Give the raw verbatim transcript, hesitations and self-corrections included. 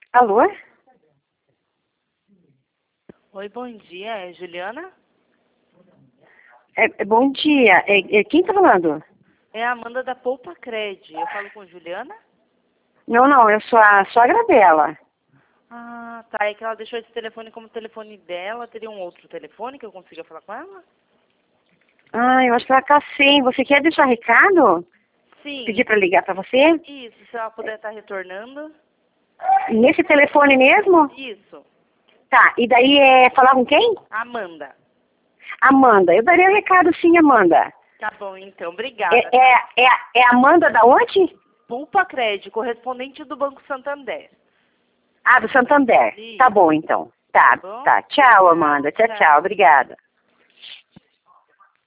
Alô? Oi, bom dia. É Juliana? É, é, bom dia. É, é, quem tá falando? É a Amanda da Poupa Cred. Eu falo com Juliana? Não, não, eu sou a sogra dela. Ah, tá. É que ela deixou esse telefone como telefone dela. Teria um outro telefone que eu consiga falar com ela? Ah, eu acho que ela tá sem. Você quer deixar recado? Pedir Sim. pra ligar pra você? Isso, se ela puder estar retornando. Nesse telefone mesmo? Isso. Tá, e daí é falar com quem? Amanda. Amanda. Eu daria o recado sim, Amanda. Tá bom, então. É, Obrigada, é, tá? é, é Amanda da onde? Poupa Cred, correspondente do Banco Santander. Ah, do Santander. Tá Isso. bom, então. Tá, Tá bom? tá. Tchau, Obrigada. Amanda. Tchau, tchau. Tchau. Obrigada.